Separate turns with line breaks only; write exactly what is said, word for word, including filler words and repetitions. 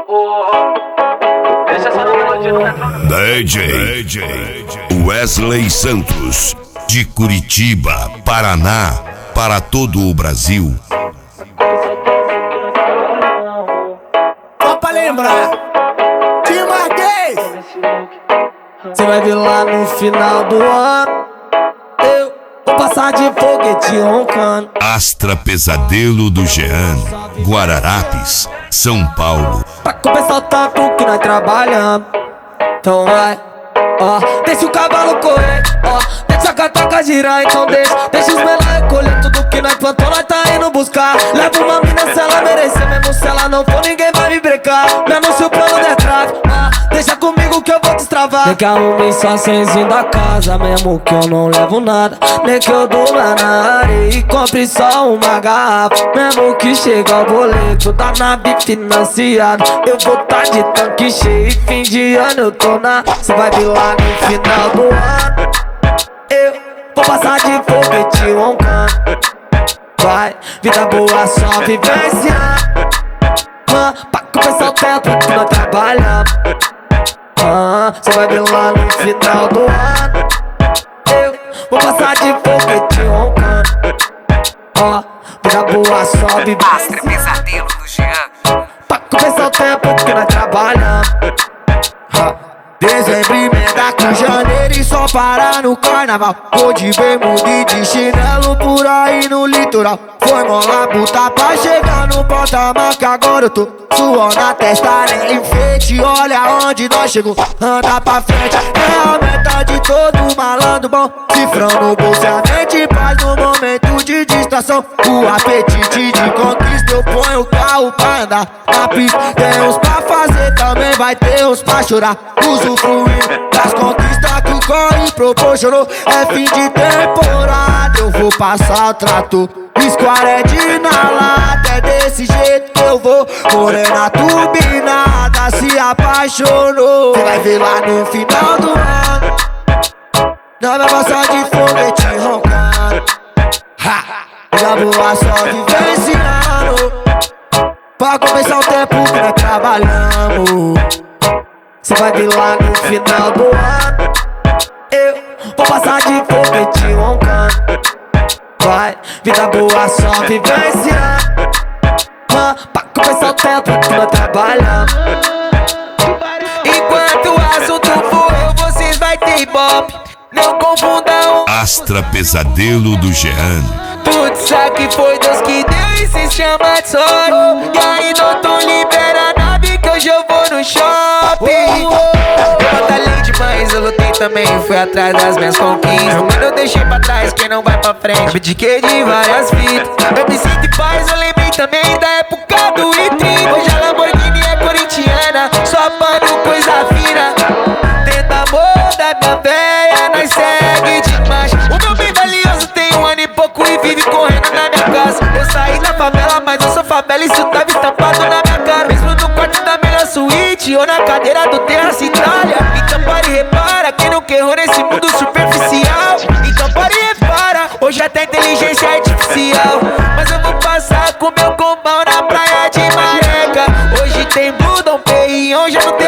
D J, D J Wesley Santos, de Curitiba, Paraná, para todo o Brasil.
Só pra lembrar, te marquei. Cê vai ver lá no final do ano, eu vou passar de foguete roncando.
Astra Pesadelo do Jean, Guararapes, São Paulo.
Pra compensar o tempo que nós trabalhamos, então vai, ó, deixa o cavalo correr, ó, deixa a cataca girar, então deixa, deixa os menores recolher tudo que nós plantou, nós tá indo buscar. Leva uma mina se ela merecer, mesmo se ela não for, ninguém vai me brecar. Mesmo se o plano der trave, ó, deixa comigo que eu vou destravar. Nem que arrume só senzinho da casa, mesmo que eu não levo nada. Nem que eu durma na areia e compre só uma garrafa. Mesmo que chega o boleto da nave financiada, eu vou tá de tanque cheio e fim de ano eu tô na. Cê vai vir lá no final do ano, eu vou passar de foguete roncando. Vai, vida boa só vivenciando, ah, pra compensar o tempo que nós trabalhamos. Ah, cê vai ver lá no final do ano, eu vou passar de foguete roncando. Ó, vida boa só vivenciando,
Astra Pesadelo do Jean,
pra compensar o tempo que nós trabalhamos. Ah. Dezembro emenda com janeiro e só para no carnaval. Vou de bermuda e de chinelo por aí no litoral. Foi mola buta pra chegar no patamar que agora eu tô. Suor na testa, nem enfeite, olha onde nós chegou. Anda pra frente, é a meta de todo malandro bom. Cifrão no bolso, a mente paz no momento de distração. O apetite de conquista, eu ponho o carro pra andar na pista. Tem uns pra fazer, também vai ter uns pra chorar. Usufruindo das conquistas que o corre proporcionou. É fim de temporada, eu vou passar o trator. Squared na lata, é desse jeito que eu vou. Morena turbinada, se apaixonou. Cê vai ver lá no final do ano, nós vai passar de foguete roncando. Ha! Já boa só vivenciando, pra compensar o tempo que nós trabalhamos. Cê vai ver lá no final do ano, eu vou passar de foguete roncando. Vai, vida boa só vivenciando, ah, pra compensar o tempo que nós trabalhamos. Enquanto o assunto for eu, vocês vai ter ibope. Não confundam
Astra Pesadelo do Jean.
tudo isso aqui foi Deus que deu e se chama de sorte. E aí não tô libera a nave que hoje eu vou no shopping. Eu batalhei demais, eu lutei também, fui atrás das minhas conquistas. Mano, eu deixei pra trás quem não vai pra frente. Eu abdiquei de várias vidas, eu me sinto em paz, eu lembrei também da época do I-trinta. Hoje a Lamborghini é corintiana, só pano coisa fina. Tenta amor da minha véia, nós segue demais. O meu bem valioso tem um ano e pouco e vive correndo na minha casa. Eu saí da favela, mas eu sou favela, isso tava estampado na minha cara. Mesmo no quarto da melhor suíte ou na cadeira do Terrace Itália. Então pare e repara, quem não errou nesse mundo superficial. Então pare e repara, hoje até inteligência artificial. Mas eu vou passar com meu combão na praia de Mareca. Hoje tem Blue Dom Perignon, já não tem